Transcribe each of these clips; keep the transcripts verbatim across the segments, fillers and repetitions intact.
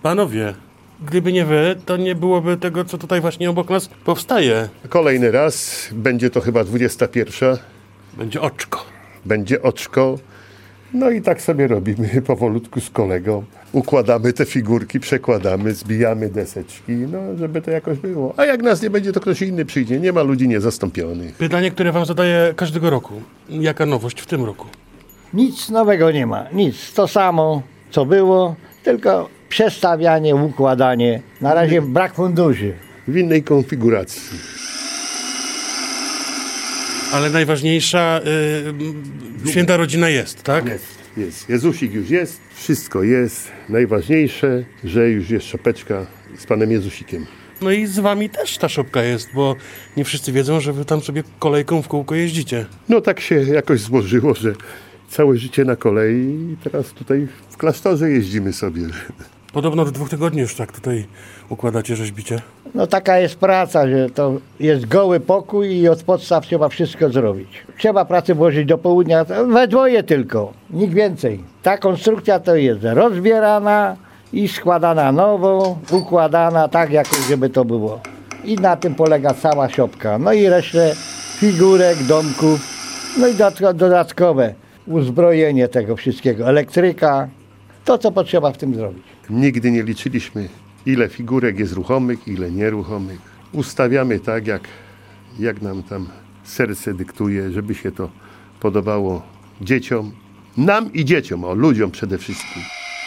Panowie, gdyby nie wy, to nie byłoby tego, co tutaj właśnie obok nas powstaje. Kolejny raz, będzie to chyba dwudziesta pierwsza. Będzie oczko. Będzie oczko. No i tak sobie robimy powolutku z kolegą. Układamy te figurki, przekładamy, zbijamy deseczki, no żeby to jakoś było. A jak nas nie będzie, to ktoś inny przyjdzie. Nie ma ludzi niezastąpionych. Pytanie, które wam zadaję każdego roku. Jaka nowość w tym roku? Nic nowego nie ma, nic. To samo, co było, tylko przestawianie, układanie. Na razie brak funduszy. W innej konfiguracji. Ale najważniejsza yy, święta rodzina jest, tak? Jest, jest. Jezusik już jest, wszystko jest. Najważniejsze, że już jest szopeczka z Panem Jezusikiem. No i z wami też ta szopka jest, bo nie wszyscy wiedzą, że wy tam sobie kolejką w kółko jeździcie. No tak się jakoś złożyło, że całe życie na kolei i teraz tutaj w klasztorze jeździmy sobie. Podobno do dwóch tygodni już tak tutaj układacie, rzeźbicie. No taka jest praca, że to jest goły pokój i od podstaw trzeba wszystko zrobić. Trzeba pracę włożyć do południa, we dwoje tylko, nikt więcej. Ta konstrukcja to jest rozbierana i składana nowo, układana tak, jakoś żeby to było. I na tym polega cała szopka. No i resztę figurek, domków, no i dodatkowe uzbrojenie tego wszystkiego, elektryka, to co potrzeba w tym zrobić. Nigdy nie liczyliśmy, ile figurek jest ruchomych, ile nieruchomych. Ustawiamy tak, jak, jak nam tam serce dyktuje, żeby się to podobało dzieciom. Nam i dzieciom, o ludziom przede wszystkim.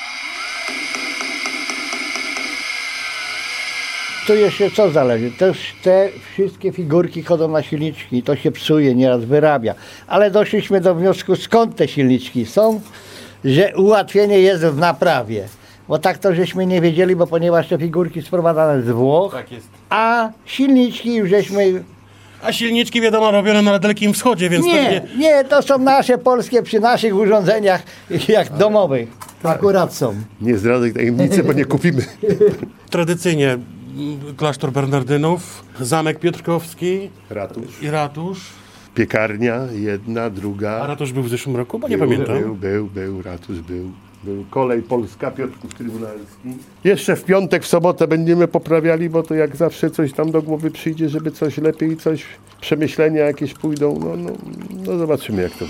Tu jeszcze co zależy? Też te wszystkie figurki chodzą na silniczki, to się psuje, nieraz wyrabia. Ale doszliśmy do wniosku, skąd te silniczki są, że ułatwienie jest w naprawie. Bo tak to żeśmy nie wiedzieli, bo ponieważ te figurki sprowadzane z Włoch, Tak jest. a silniczki już żeśmy... A silniczki wiadomo robione na Dalekim Wschodzie, więc Nie, pewnie... nie, to są nasze polskie przy naszych urządzeniach, jak domowych. Akurat są. Nie zdradzaj tajemnicy, bo nie kupimy. Tradycyjnie m, klasztor Bernardynów, zamek Piotrkowski Ratusz. i ratusz. Piekarnia, jedna, druga. A ratusz był w zeszłym roku? Bo nie był, pamiętam. Był, był, był, ratusz był. Był kolej polska, Piotrków Trybunalski. Jeszcze w piątek, w sobotę będziemy poprawiali, bo to jak zawsze coś tam do głowy przyjdzie, żeby coś lepiej, coś, przemyślenia jakieś pójdą. No, no, no zobaczymy jak to.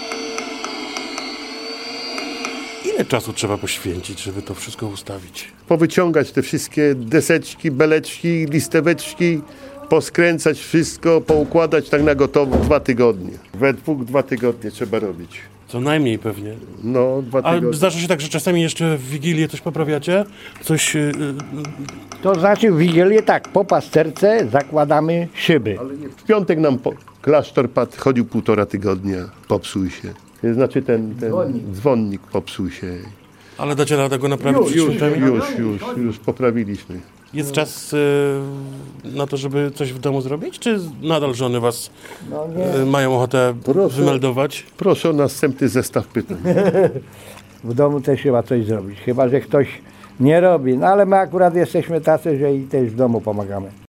Ile czasu trzeba poświęcić, żeby to wszystko ustawić? Powyciągać te wszystkie deseczki, beleczki, listeweczki, poskręcać wszystko, poukładać tak na gotowo dwa tygodnie. We dwóch dwa tygodnie trzeba robić. Co najmniej pewnie. No, dwa A tygodnie. zdarza się tak, że czasami jeszcze w Wigilię coś poprawiacie? Coś... Yy, To znaczy w Wigilię tak, po pasterce zakładamy szyby. Ale nie. W piątek nam po, klasztor padł, chodził półtora tygodnia, popsuł się. Znaczy ten, ten dzwonnik. dzwonnik popsuł się. ale dacie radę go naprawić przed Już, świętami? już, już, już poprawiliśmy. Jest czas yy, na to, żeby coś w domu zrobić? Czy nadal żony was No nie. yy, mają ochotę Proszę. wymeldować? Proszę o następny zestaw pytań. W domu też trzeba coś zrobić, chyba że ktoś nie robi. No ale my akurat jesteśmy tacy, że i też w domu pomagamy.